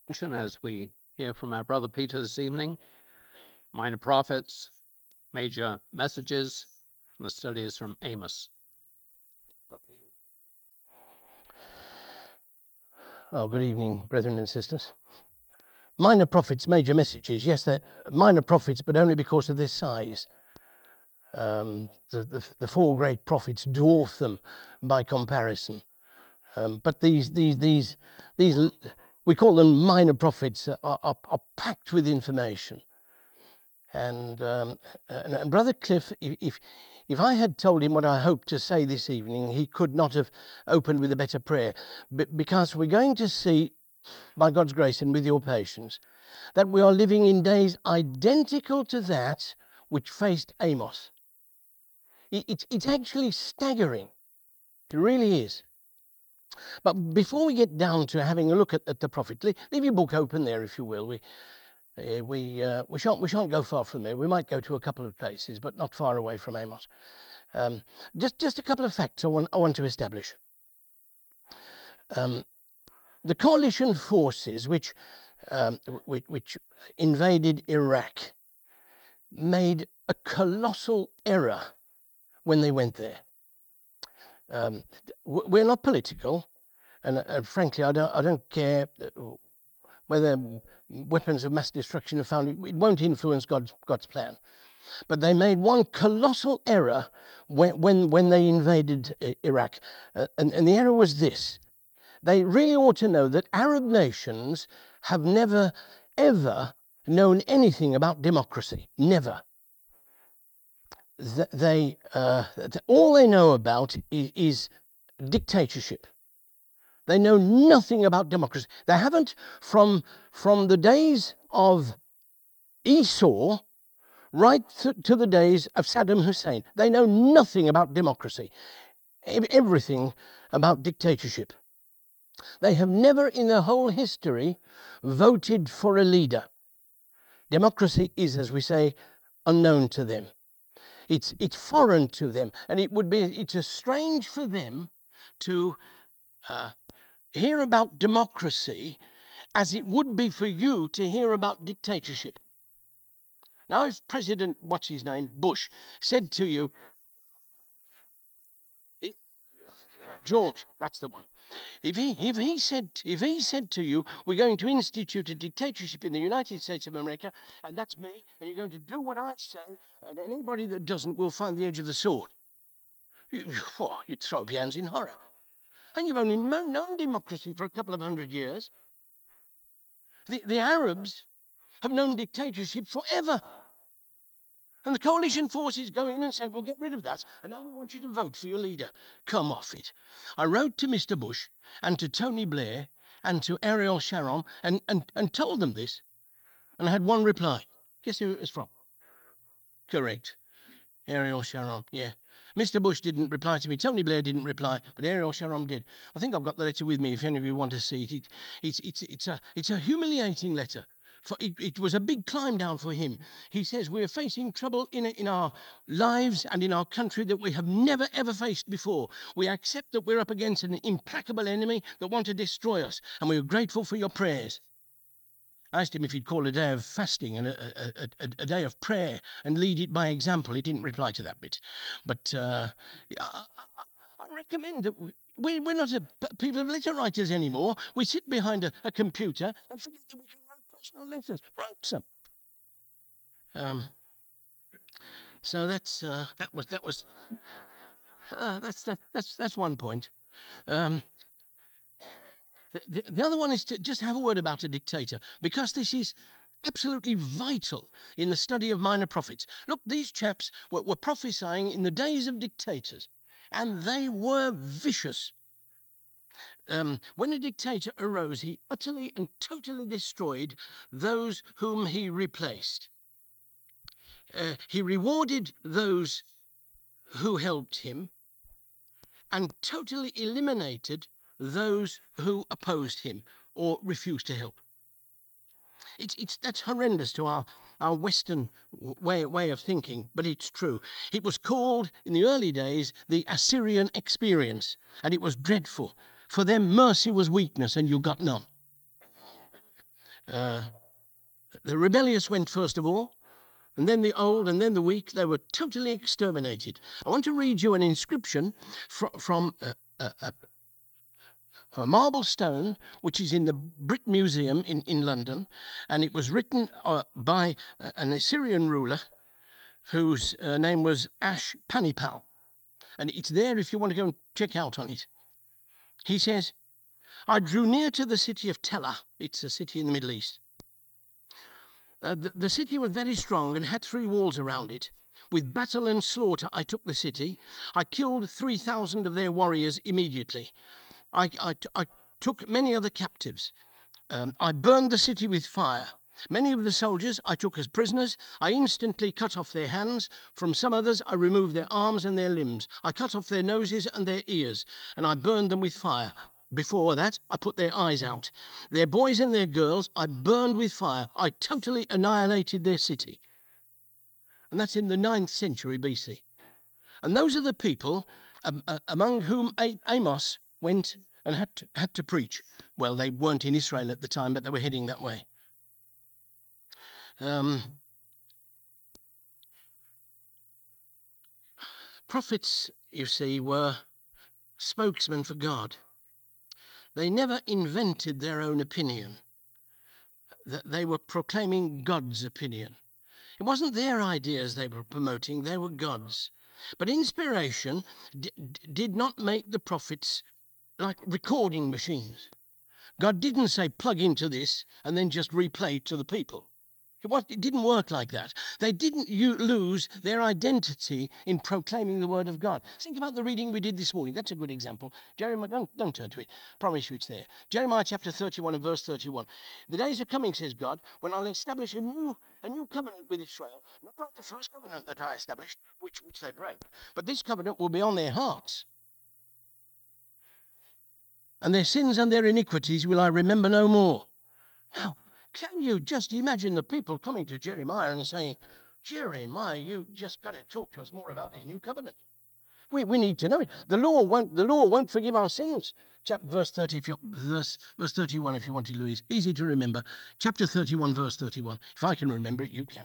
As we hear from our brother Peter this evening, minor prophets, major messages, and the study is from Amos. Oh, good evening, brethren and sisters. Minor prophets, major messages. Yes, they're minor prophets, but only because of their size. The four great prophets dwarf them by comparison. But these, we call them minor prophets, are packed with information. And Brother Cliff, if I had told him what I hoped to say this evening, he could not have opened with a better prayer, because we're going to see, by God's grace and with your patience, that we are living in days identical to that which faced Amos. It's actually staggering. It really is. But before we get down to having a look at the prophet, leave your book open there, if you will. We shan't go far from there. We might go to a couple of places, but not far away from Amos. Just a couple of facts I want to establish. The coalition forces which invaded Iraq made a colossal error when they went there. We're not political, and frankly, I don't care whether weapons of mass destruction are found. It won't influence God's plan. But they made one colossal error when they invaded Iraq, and the error was this. They really ought to know that Arab nations have never, ever known anything about democracy. Never. All they know about is dictatorship. They know nothing about democracy. They haven't from the days of Esau right to the days of Saddam Hussein. They know nothing about democracy, everything about dictatorship. They have never in their whole history voted for a leader. Democracy is, as we say, unknown to them. It's foreign to them, and it's strange for them to hear about democracy as it would be for you to hear about dictatorship. Now, if President, what's his name, Bush, said to you, George, that's the one. If he said to you, we're going to institute a dictatorship in the United States of America, and that's me, and you're going to do what I say, and anybody that doesn't will find the edge of the sword, you'd throw up your hands in horror. And you've only known democracy for a couple of 100 years. The Arabs have known dictatorship forever. And the coalition forces go in and say, we'll get rid of that. And now we want you to vote for your leader. Come off it. I wrote to Mr. Bush and to Tony Blair and to Ariel Sharon and told them this. And I had one reply. Guess who it was from? Correct. Ariel Sharon, yeah. Mr. Bush didn't reply to me. Tony Blair didn't reply, but Ariel Sharon did. I think I've got the letter with me if any of you want to see it. It's a humiliating letter. It was a big climb down for him. He says we're facing trouble in our lives and in our country that we have never, ever faced before. We accept that we're up against an implacable enemy that want to destroy us, and we're grateful for your prayers. I asked him if he'd call a day of fasting and a day of prayer and lead it by example. He didn't reply to that bit. But I recommend that we're not people of letter writers anymore. We sit behind a computer and forget that we can write personal letters. Write some. So that's one point. The other one is to just have a word about a dictator, because this is absolutely vital in the study of minor prophets. Look, these chaps were prophesying in the days of dictators, and they were vicious. When a dictator arose, he utterly and totally destroyed those whom he replaced. He rewarded those who helped him and totally eliminated those who opposed him or refused to help. That's horrendous to our Western way of thinking, but it's true. It was called in the early days the Assyrian experience, and it was dreadful. For them, mercy was weakness, and you got none. The rebellious went first of all, and then the old, and then the weak. They were totally exterminated. I want to read you an inscription from a marble stone, which is in the Brit Museum in London, and it was written by an Assyrian ruler whose name was Ashpanipal. And it's there if you want to go and check out on it. He says, I drew near to the city of Tela. It's a city in the Middle East. The city was very strong and had 3 walls around it. With battle and slaughter, I took the city. I killed 3,000 of their warriors immediately. I took many other captives. I burned the city with fire. Many of the soldiers I took as prisoners. I instantly cut off their hands. From some others, I removed their arms and their limbs. I cut off their noses and their ears, and I burned them with fire. Before that, I put their eyes out. Their boys and their girls, I burned with fire. I totally annihilated their city. And that's in the 9th century BC. And those are the people among whom Amos went and had to preach. Well, they weren't in Israel at the time, but they were heading that way. Prophets, you see, were spokesmen for God. They never invented their own opinion. They were proclaiming God's opinion. It wasn't their ideas they were promoting, they were God's. But inspiration did not make the prophets like recording machines. God didn't say, plug into this and then just replay it to the people. It didn't work like that. They didn't lose their identity in proclaiming the word of God. Think about the reading we did this morning. That's a good example. Jeremiah, don't turn to it. Promise you it's there. Jeremiah chapter 31 and verse 31. The days are coming, says God, when I'll establish a new covenant with Israel, not like the first covenant that I established, which they break, but this covenant will be on their hearts. And their sins and their iniquities will I remember no more. Now, can you just imagine the people coming to Jeremiah and saying, Jeremiah, you just got to talk to us more about this new covenant. We need to know it. The law won't forgive our sins. Verse 31, if you want to, Louise. Easy to remember. Chapter 31, verse 31. If I can remember it, you can.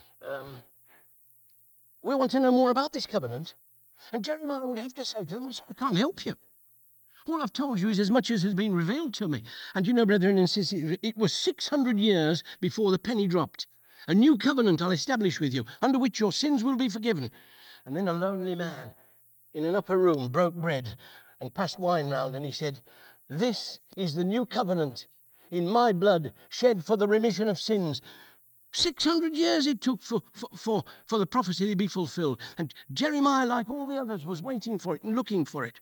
We want to know more about this covenant. And Jeremiah would have to say to them, I can't help you. All I've told you is as much as has been revealed to me. And you know, brethren and sisters, it was 600 years before the penny dropped. A new covenant I'll establish with you, under which your sins will be forgiven. And then a lonely man in an upper room broke bread and passed wine round, and he said, this is the new covenant in my blood, shed for the remission of sins. 600 years it took for the prophecy to be fulfilled. And Jeremiah, like all the others, was waiting for it and looking for it.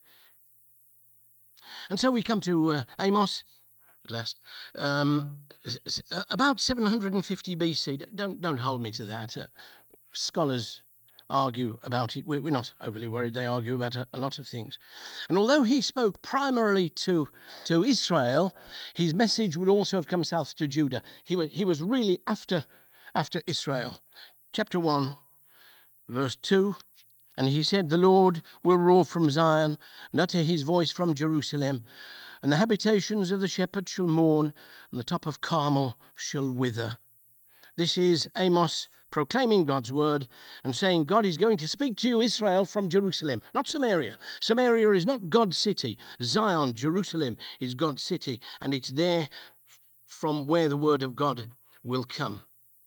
And so we come to Amos at last. About 750 BC. Don't hold me to that. Scholars argue about it. We're not overly worried. They argue about a lot of things. And although he spoke primarily to Israel, his message would also have come south to Judah. He was really after Israel. Chapter 1, verse 2. And he said, the Lord will roar from Zion, and utter his voice from Jerusalem. And the habitations of the shepherd shall mourn, and the top of Carmel shall wither. This is Amos proclaiming God's word and saying, God is going to speak to you, Israel, from Jerusalem, not Samaria. Samaria is not God's city. Zion, Jerusalem, is God's city, and it's there from where the word of God will come.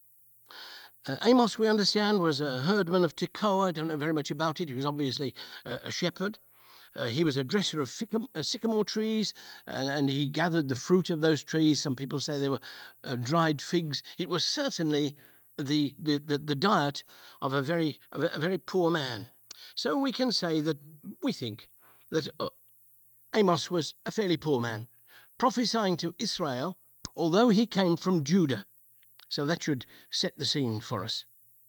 Amos, we understand, was a herdman of Tekoa. I don't know very much about it. He was obviously a shepherd. He was a dresser of sycamore trees, and he gathered the fruit of those trees. Some people say they were dried figs. It was certainly the diet of a very poor man. So we can say that we think that Amos was a fairly poor man, prophesying to Israel, although he came from Judah. So that should set the scene for us.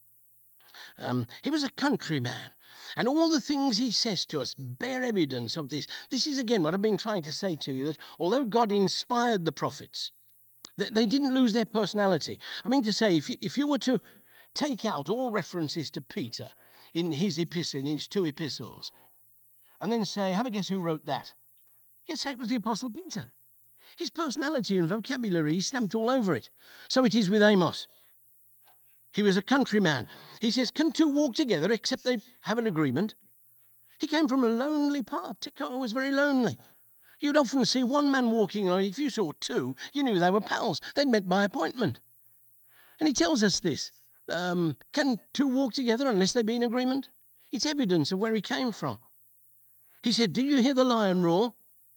He was a countryman, and all the things he says to us bear evidence of this. This is again what I've been trying to say to you, that although God inspired the prophets, they didn't lose their personality. I mean to say, if you were to take out all references to Peter in his epistle, in his 2 epistles, and then say, have a guess who wrote that? You'd say it was the Apostle Peter. His personality and vocabulary is stamped all over it. So it is with Amos. He was a countryman. He says, can two walk together except they have an agreement? He came from a lonely part. Tekoa was very lonely. You'd often see one man walking along. If you saw two, you knew they were pals. They'd met by appointment. And he tells us this. Can two walk together unless they be in agreement? It's evidence of where he came from. He said, did you hear the lion roar?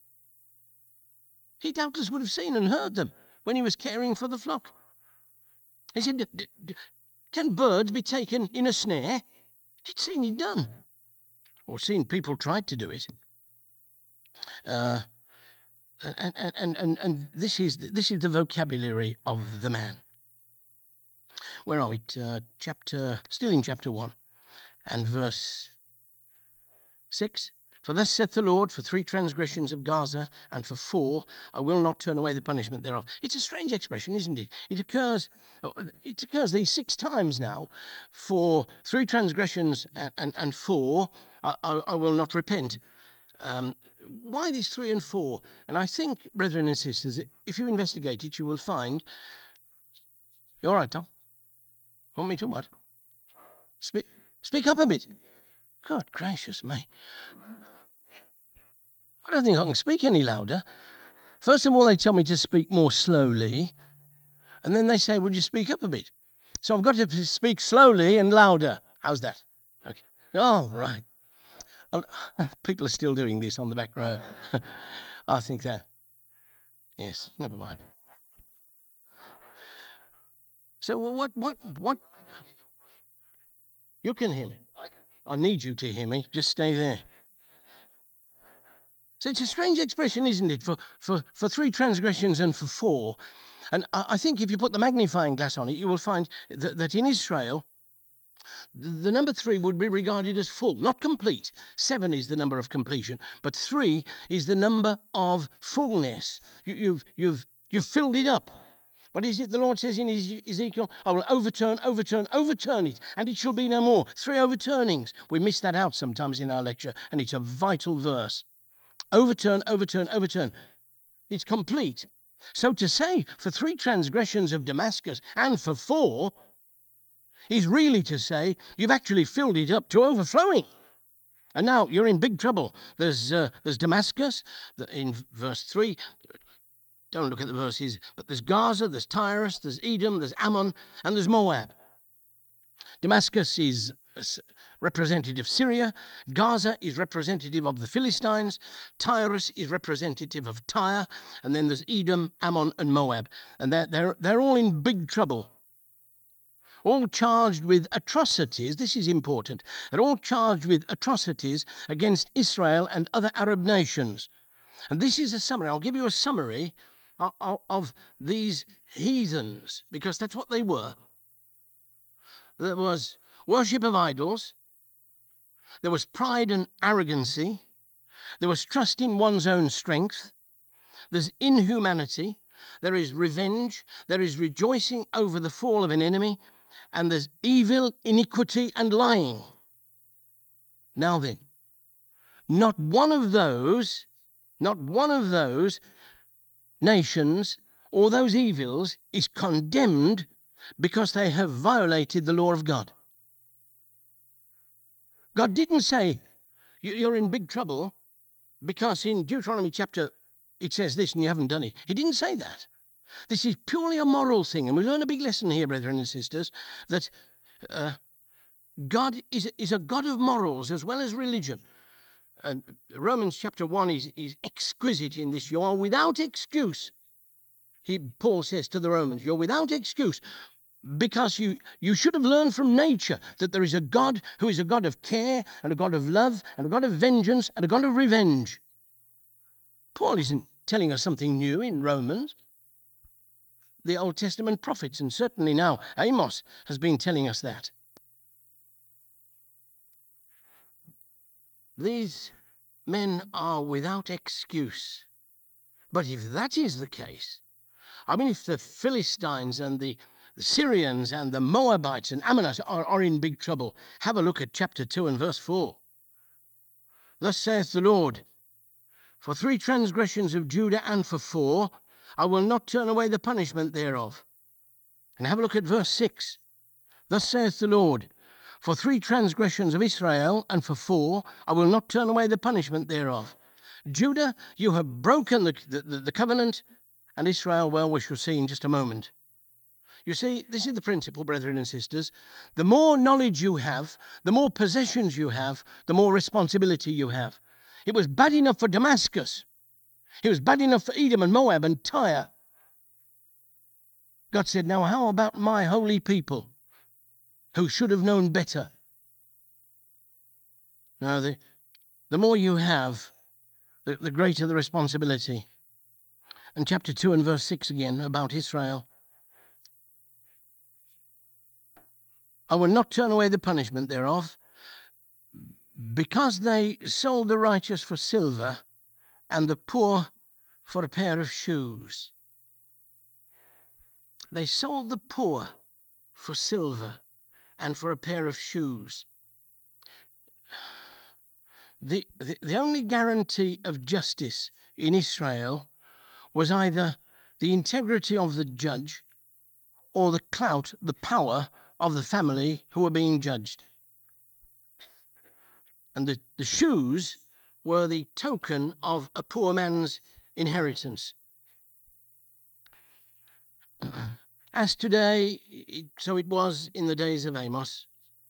He doubtless would have seen and heard them when he was caring for the flock. He said, can birds be taken in a snare? He'd seen it done, or seen people tried to do it. And this is the vocabulary of the man. Where are we? Still in chapter 1 and verse 6. For thus saith the Lord, for 3 transgressions of Gaza, and for 4, I will not turn away the punishment thereof. It's a strange expression, isn't it? It occurs these 6 times now. For 3 transgressions and 4, I will not repent. Why these 3 and 4? And I think, brethren and sisters, if you investigate it, you will find... You all right, Tom? Want me to what? Speak up a bit. God gracious me. I don't think I can speak any louder. First of all, they tell me to speak more slowly. And then they say, would you speak up a bit? So I've got to speak slowly and louder. How's that? Okay. Oh, right. People are still doing this on the back row. I think that. Yes, never mind. So what? You can hear me. I need you to hear me. Just stay there. So it's a strange expression, isn't it? For 3 transgressions and for 4. And I think if you put the magnifying glass on it, you will find that in Israel, the number 3 would be regarded as full, not complete. 7 is the number of completion, but 3 is the number of fullness. You've filled it up. What is it the Lord says in Ezekiel? I will overturn it, and it shall be no more. 3 overturnings. We miss that out sometimes in our lecture, and it's a vital verse. Overturn. It's complete. So to say for 3 transgressions of Damascus and for 4 is really to say you've actually filled it up to overflowing. And now you're in big trouble. There's Damascus in verse 3. Don't look at the verses, but there's Gaza, there's Tyrus, there's Edom, there's Ammon, and there's Moab. Damascus is representative of Syria. Gaza is representative of the Philistines. Tyrus is representative of Tyre. And then there's Edom, Ammon, and Moab. And they're all in big trouble. All charged with atrocities. This is important. They're all charged with atrocities against Israel and other Arab nations. And this is a summary. I'll give you a summary of these heathens, because that's what they were. There was worship of idols. There was pride and arrogancy. There was trust in one's own strength. There's inhumanity. There is revenge. There is rejoicing over the fall of an enemy. And there's evil, iniquity, and lying. Now then, not one of those nations or those evils is condemned because they have violated the law of God. God didn't say, you're in big trouble because in Deuteronomy chapter it says this and you haven't done it. He didn't say that. This is purely a moral thing. And we learn a big lesson here, brethren and sisters, that God is a God of morals as well as religion. And Romans chapter 1 is exquisite in this. You are without excuse. Paul says to the Romans, you're without excuse. Because you should have learned from nature that there is a God who is a God of care and a God of love and a God of vengeance and a God of revenge. Paul isn't telling us something new in Romans. The Old Testament prophets, and certainly now Amos, has been telling us that. These men are without excuse. But if that is the case, I mean, if the Philistines and the Syrians and the Moabites and Ammonites are in big trouble, have a look at chapter 2 and verse 4. Thus saith the Lord, for 3 transgressions of Judah and for 4, I will not turn away the punishment thereof. And have a look at verse 6. Thus saith the Lord, for 3 transgressions of Israel, and for 4, I will not turn away the punishment thereof. Judah, you have broken the covenant, and Israel, well, we shall see in just a moment. You see, this is the principle, brethren and sisters. The more knowledge you have, the more possessions you have, the more responsibility you have. It was bad enough for Damascus. It was bad enough for Edom and Moab and Tyre. God said, now how about my holy people who should have known better? Now, the more you have, the greater the responsibility. And chapter 2 and verse 6 again about Israel. I will not turn away the punishment thereof, because they sold the righteous for silver, and the poor for a pair of shoes. They sold the poor for silver and for a pair of shoes. The only guarantee of justice in Israel was either the integrity of the judge or the clout, the power of the family who were being judged. And the shoes were the token of a poor man's inheritance. As today, so it was in the days of Amos.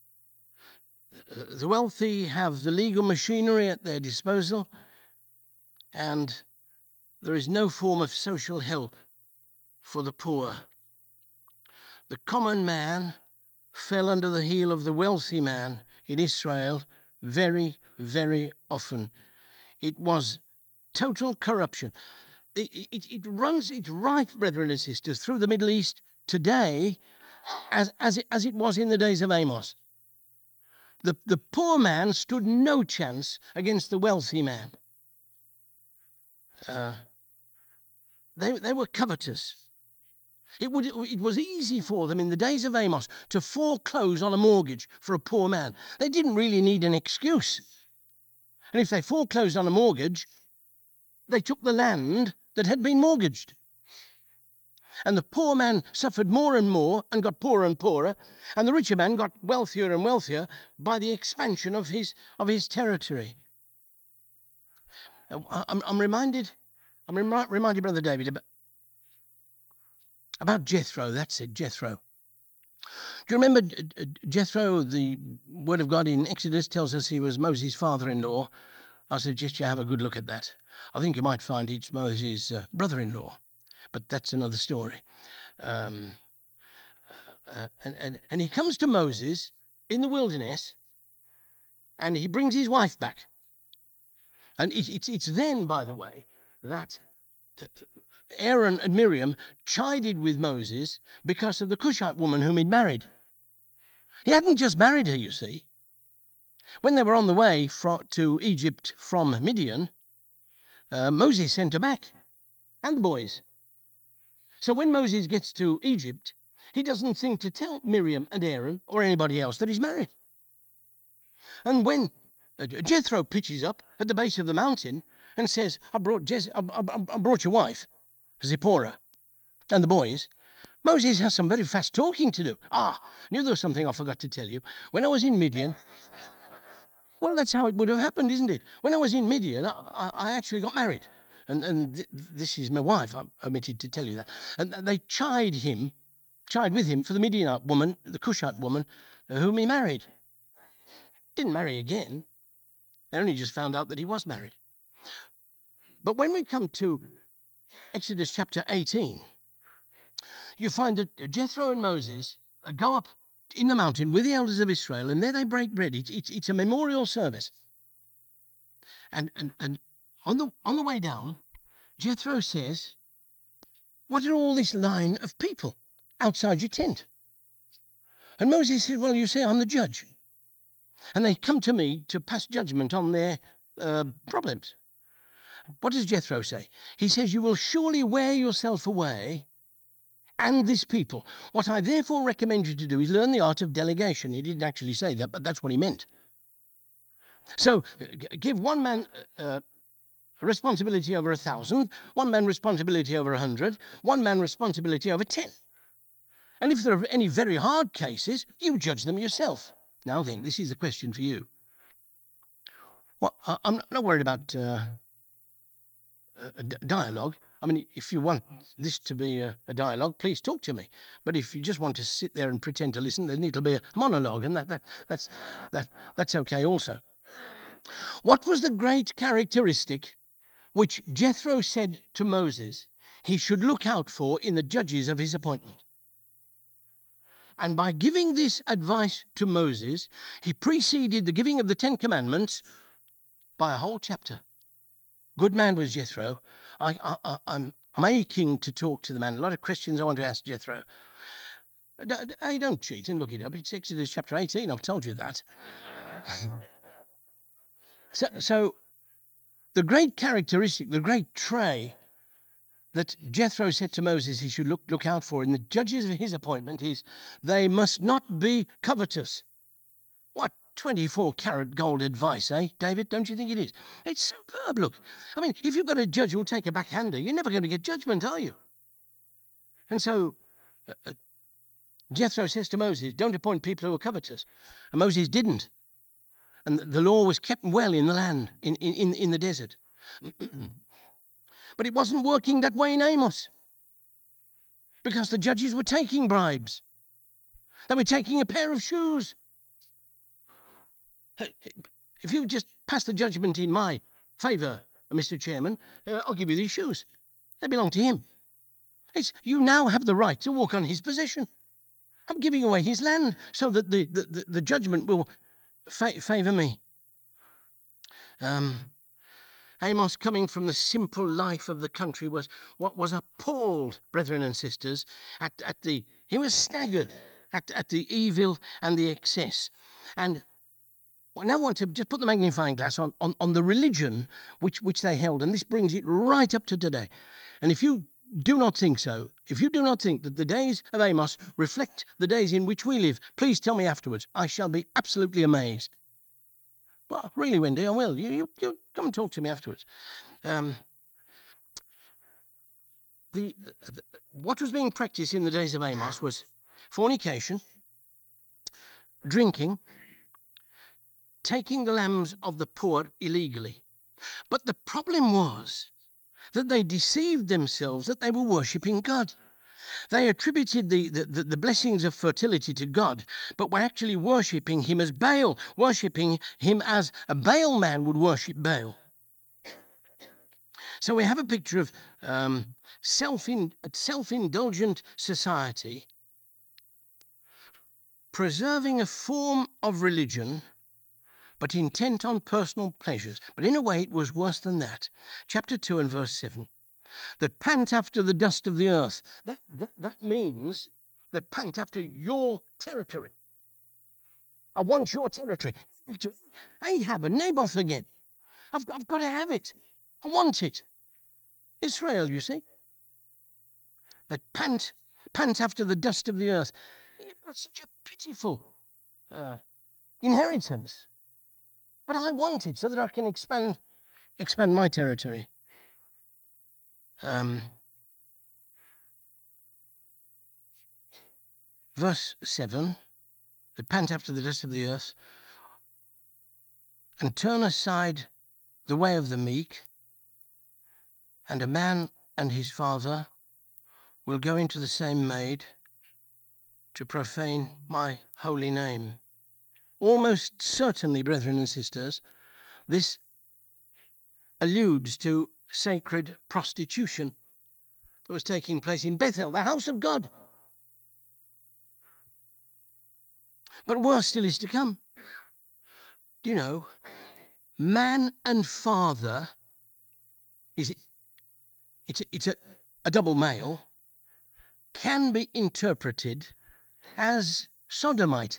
The wealthy have the legal machinery at their disposal, and there is no form of social help for the poor. The common man fell under the heel of the wealthy man in Israel very, very often. It was total corruption. It runs, it's rife, brethren and sisters, through the Middle East today as it was in the days of Amos. The poor man stood no chance against the wealthy man. They were covetous. It was easy for them in the days of Amos to foreclose on a mortgage for a poor man. They didn't really need an excuse. And if they foreclosed on a mortgage, they took the land that had been mortgaged. And the poor man suffered more and more and got poorer and poorer, and the richer man got wealthier and wealthier by the expansion of his territory. I'm reminded, Brother David, about Jethro. That's it, Jethro. Do you remember Jethro? The Word of God in Exodus tells us he was Moses' father-in-law. I suggest you have a good look at that. I think you might find it's Moses' brother-in-law, but that's another story. And he comes to Moses in the wilderness, and he brings his wife back. And it's then, by the way, that Aaron and Miriam chided with Moses because of the Cushite woman whom he'd married. He hadn't just married her, you see. When they were on the way to Egypt from Midian, Moses sent her back, and the boys. So when Moses gets to Egypt, he doesn't think to tell Miriam and Aaron or anybody else that he's married. And when Jethro pitches up at the base of the mountain and says, I brought your wife, Zipporah, and the boys, Moses has some very fast talking to do. Knew there was something I forgot to tell you. When I was in Midian, well, that's how it would have happened, isn't it? When I was in Midian, I actually got married. And this is my wife. I omitted to tell you that. And they chide with him for the Midianite woman, the Cushite woman, whom he married. Didn't marry again. They only just found out that he was married. But when we come to Exodus chapter 18, you find that Jethro and Moses go up in the mountain with the elders of Israel, and there they break bread. It's a memorial service. And on the way down, Jethro says, what are all this line of people outside your tent? And Moses said, well, you say I'm the judge. And they come to me to pass judgment on their problems. What does Jethro say? He says, you will surely wear yourself away and this people. What I therefore recommend you to do is learn the art of delegation. He didn't actually say that, but that's what he meant. So give one man responsibility over 1,000, one man responsibility over 100, one man responsibility over 10. And if there are any very hard cases, you judge them yourself. Now then, this is a question for you. Well, I'm not worried about dialogue. I mean, if you want this to be a dialogue, please talk to me. But if you just want to sit there and pretend to listen, then it'll be a monologue, and that's okay also. What was the great characteristic which Jethro said to Moses he should look out for in the judges of his appointment? And by giving this advice to Moses, he preceded the giving of the 10 Commandments by a whole chapter. Good man was Jethro. I'm aching to talk to the man. A lot of questions I want to ask Jethro. I don't cheat and look it up. It's Exodus chapter 18. I've told you that. So the great characteristic, the great trait that Jethro said to Moses he should look out for in the judges of his appointment is they must not be covetous. What 24-karat gold advice, eh, David? Don't you think it is? It's superb, look. I mean, if you've got a judge who'll take a backhander, you're never going to get judgment, are you? And so Jethro says to Moses, don't appoint people who are covetous. And Moses didn't. And the law was kept well in the land, in the desert. But it wasn't working that way in Amos, because the judges were taking bribes. They were taking a pair of shoes. If you just pass the judgment in my favour, Mr. Chairman, I'll give you these shoes. They belong to him. You now have the right to walk on his possession. I'm giving away his land so that the judgment will favour me. Amos, coming from the simple life of the country, was appalled, brethren and sisters, he was staggered at the evil and the excess. And I now want to just put the magnifying glass on the religion which they held, and this brings it right up to today. And if you do not think so, if you do not think that the days of Amos reflect the days in which we live, please tell me afterwards. I shall be absolutely amazed. Well, really, Wendy, I will. You come and talk to me afterwards. What was being practiced in the days of Amos was fornication, drinking, taking the lambs of the poor illegally. But the problem was that they deceived themselves that they were worshipping God. They attributed the blessings of fertility to God, but were actually worshipping him as Baal, worshipping him as a Baal man would worship Baal. So we have a picture of self-indulgent society preserving a form of religion, but intent on personal pleasures. But in a way, it was worse than that. Chapter 2 and verse 7. That pant after the dust of the earth. That means that pant after your territory. I want your territory. Ahab and Naboth again. I've got to have it. I want it. Israel, you see. That pant after the dust of the earth. You've got such a pitiful inheritance. But I want it so that I can expand my territory. Verse 7, that pant after the dust of the earth, and turn aside the way of the meek, and a man and his father will go into the same maid to profane my holy name. Almost certainly, brethren and sisters, this alludes to sacred prostitution that was taking place in Bethel, the house of God. But worse still is to come. Do you know, man and father, it's a double male, can be interpreted as sodomite.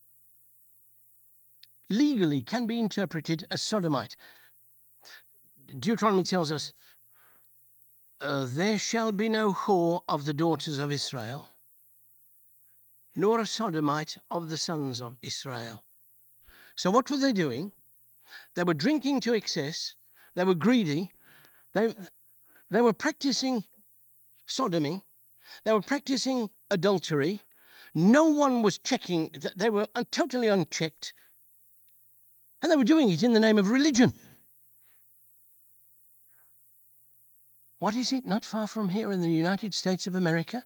Legally can be interpreted as sodomite. Deuteronomy tells us, there shall be no whore of the daughters of Israel, nor a sodomite of the sons of Israel. So what were they doing? They were drinking to excess, they were greedy, They were practicing sodomy. They were practicing adultery. No one was checking. They were totally unchecked. And they were doing it in the name of religion. What is it not far from here in the United States of America?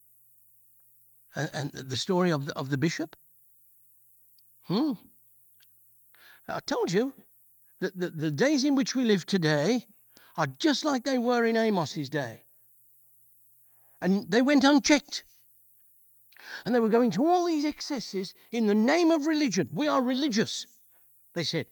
And the story of the bishop? I told you that the days in which we live today are just like they were in Amos's day. And they went unchecked. And they were going to all these excesses in the name of religion. We are religious, they said.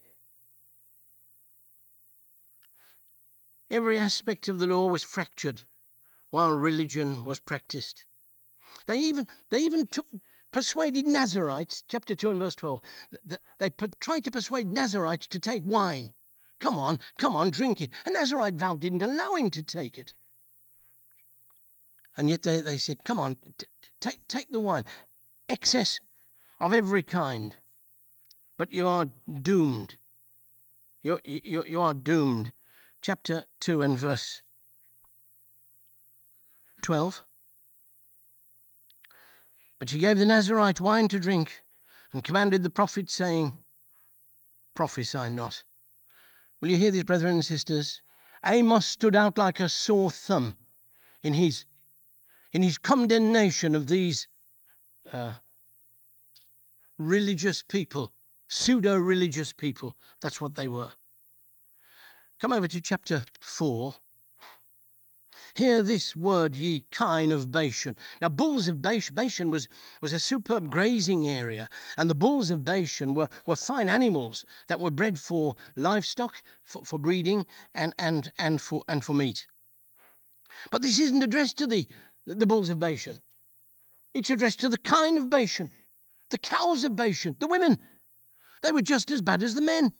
Every aspect of the law was fractured while religion was practiced. They even persuaded Nazarites, chapter 2 and verse 12. They tried to persuade Nazarites to take wine. Come on, drink it. A Nazarite vow didn't allow him to take it. And yet they said, come on, take the wine. Excess of every kind. But you are doomed. You are doomed. Chapter 2 and verse 12. But she gave the Nazarite wine to drink and commanded the prophet, saying, prophesy not. Will you hear this, brethren and sisters? Amos stood out like a sore thumb in his condemnation of these religious people, pseudo-religious people. That's what they were. Come over to chapter 4. Hear this word, ye kine of Bashan. Now, bulls of Bashan was a superb grazing area, and the bulls of Bashan were fine animals that were bred for livestock, for breeding, and for meat. But this isn't addressed to the bulls of Bashan. It's addressed to the kine of Bashan, the cows of Bashan, the women. They were just as bad as the men.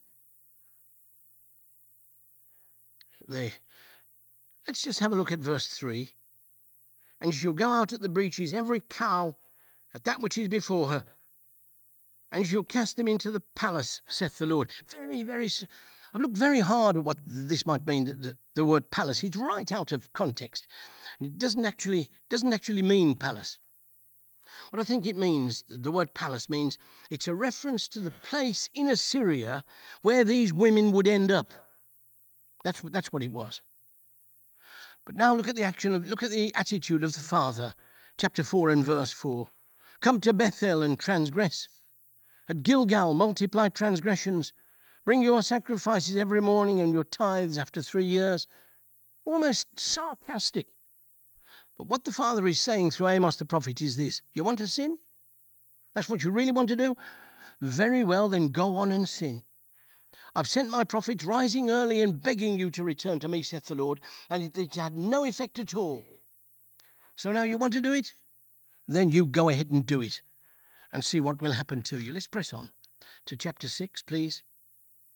Let's just have a look at verse 3. And she shall go out at the breaches, every cow at that which is before her, and she shall cast them into the palace, saith the Lord. I've looked very hard at what this might mean, the word palace. It's right out of context. It doesn't actually mean palace. What I think it means, the word palace means, it's a reference to the place in Assyria where these women would end up. That's what it was. But now look at the attitude of the father. Chapter 4 and verse 4. Come to Bethel and transgress. At Gilgal multiply transgressions. Bring your sacrifices every morning and your tithes after 3 years. Almost sarcastic. But what the father is saying through Amos the prophet is this. You want to sin? That's what you really want to do? Very well, then go on and sin. I've sent my prophets rising early and begging you to return to me, saith the Lord, and it had no effect at all. So now you want to do it? Then you go ahead and do it and see what will happen to you. Let's press on to chapter 6, please.